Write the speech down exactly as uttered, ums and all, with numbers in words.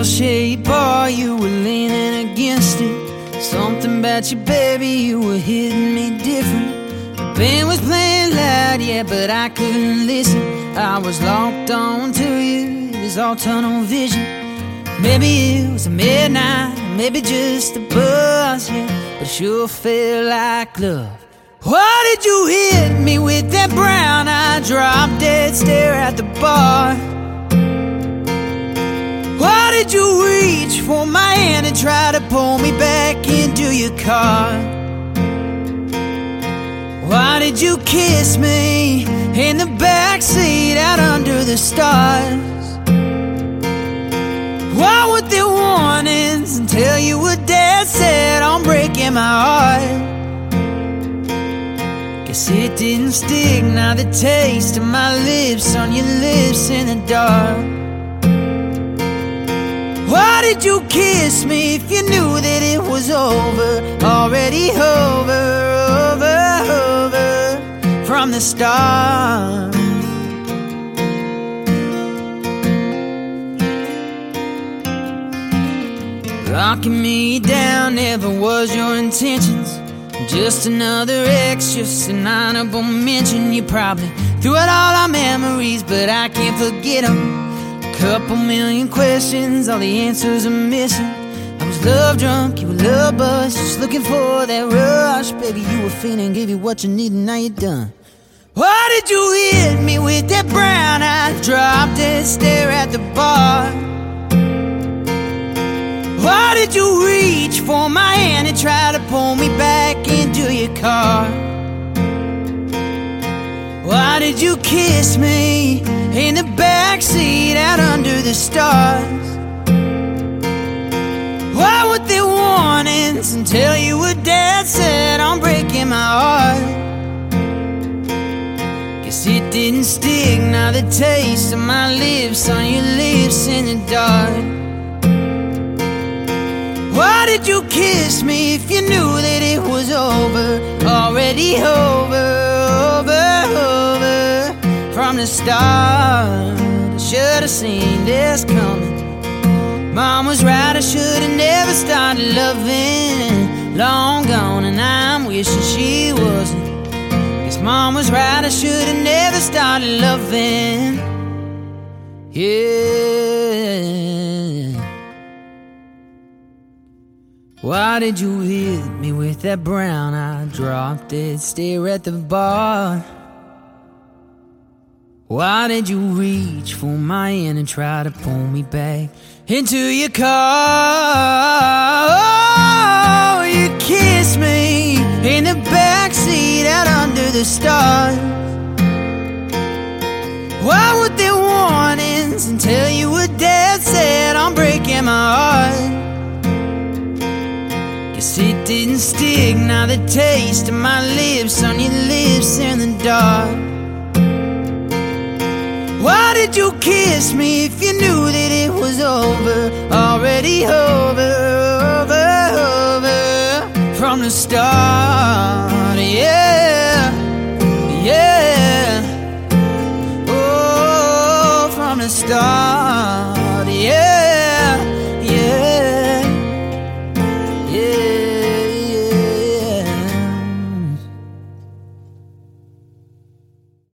bell-shaped bar, you were leaning against it. Something about you, baby, you were hitting me different. The band was playing loud, yeah, but I couldn't listen. I was locked on to you, it was all tunnel vision. Maybe it was a midnight, maybe just a buzz, yeah, but it sure felt like love. Why did you hit me with that brown-eyed drop-dead stare at the bar? Why did you reach for my hand and try to pull me back into your car? Why did you kiss me in the backseat out under the stars? Why were there warnings until you were dead set on breaking my heart? Guess it didn't stick, now the taste of my lips on your lips in the dark. Why did you kiss me if you knew that it was over? Already over, over, over from the start. Locking me down never was your intentions. Just another ex, just an honorable mention. You probably threw out all our memories, but I can't forget them. Couple million questions, all the answers are missing. I was love drunk, you were love buzzed, just looking for that rush. Baby, you were feeling, gave you what you needed, now you're done. Why did you hit me with that brown-eyed drop-dead stare at the bar? Why did you reach for my hand and try to pull me back into your car? Why did you kiss me in the backseat out under the stars? Why were there warnings until you were dead set on breaking my heart? Guess it didn't stick, now the taste of my lips on your lips in the dark. Why did you kiss me if you knew that it was over? Already over, over, over from the start. I should have seen this coming. Mom was right, I should have never started loving. Long gone and I'm wishing she wasn't. Guess Mom was right, I should have never started loving. Yeah. Why did you hit me with that brown-eyed drop-dead stare at the bar? Why did you reach for my hand and try to pull me back into your car? Oh, you kissed me in the backseat out under the stars. Why were there warnings until you were dead set on breaking my heart? Guess it didn't stick, now the taste of my lips on your lips in the dark. Why did you kiss me if you knew that it was over? Already over, over, over from the start.